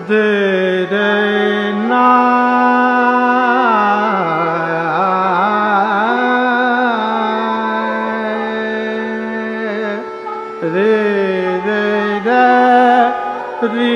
दे रे ना रे रे रे री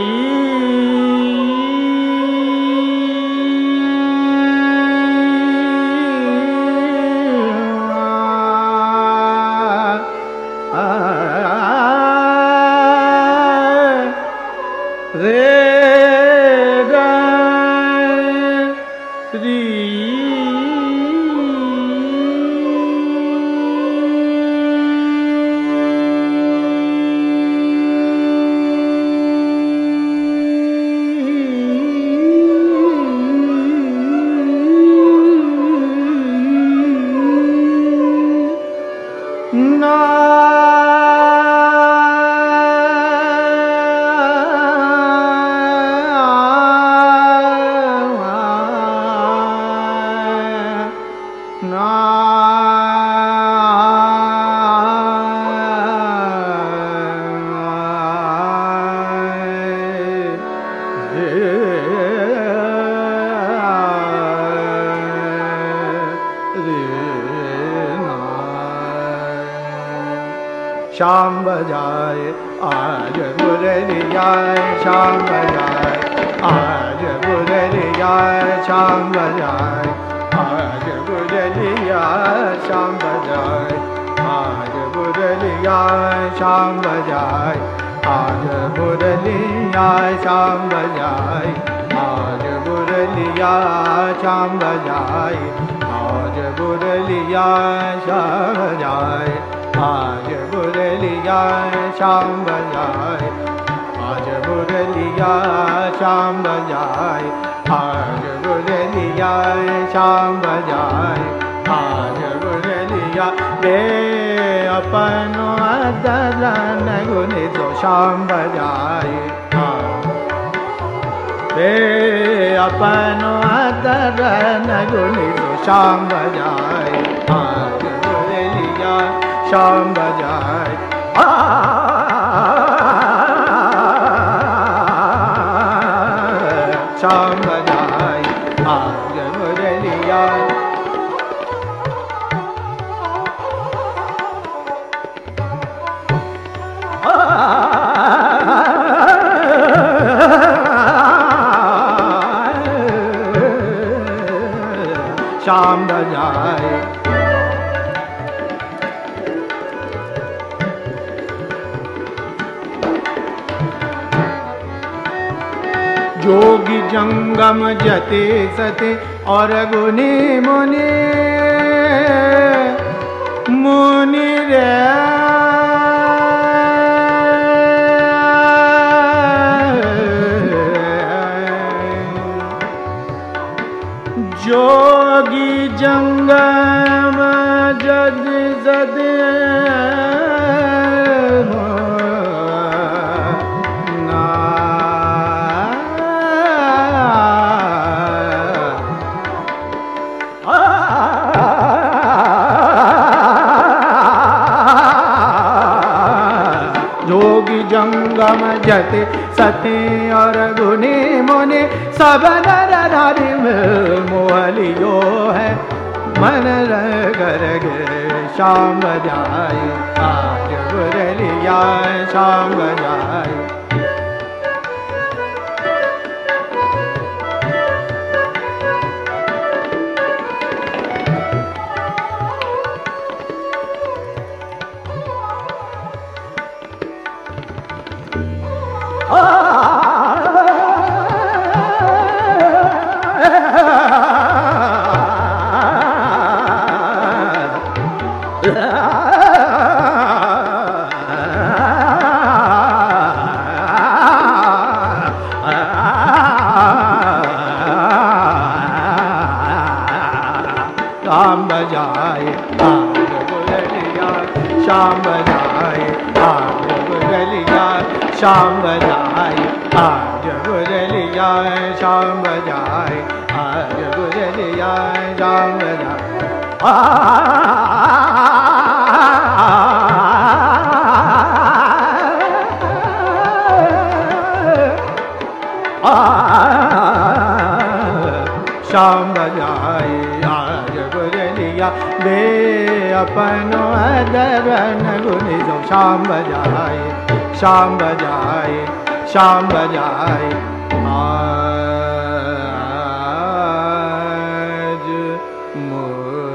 शाम बजाए आज मुरलिया शाम बजाए आज मुरलिया शाम बजाए आज मुरलिया शाम बजाए आज मुरलिया शाम बजाए आज मुरलिया शाम बजाए आज मुरलिया शाम बजाए आज मुरलिया शाम बजाए आज मुरलिया शाम बजाए आज मुरलिया शाम बजाए आज मुरलिया शाम बजाए आज मुरलिया दे अपनो दलन गुनि तो शाम बजाए दे अपनो दलन गुनि तो शाम बजाए आज मुरलिया शाम बजाए शाम बजाए आज मुरलिया शाम बजाए जोगी जंगम जते सते और गुनी मुनि मुनि रे जोगी जंगम जद सते जंगम जते सते और गुनी मुनि सब नर नारी मोहलियो है मन कर गे शाम बजाए आज मुरलिया शाम बजाए शाम बजाए आज मुरलिया शाम बजाए आज मुरलिया शाम बजाए आज मुरलिया शाम बजाए आज मुरलिया शाम बजाए शाम बजाए आज गुजरिया वे अपनो अदरन गुनि जो शाम बजाए शाम बजाए शाम बजाए आज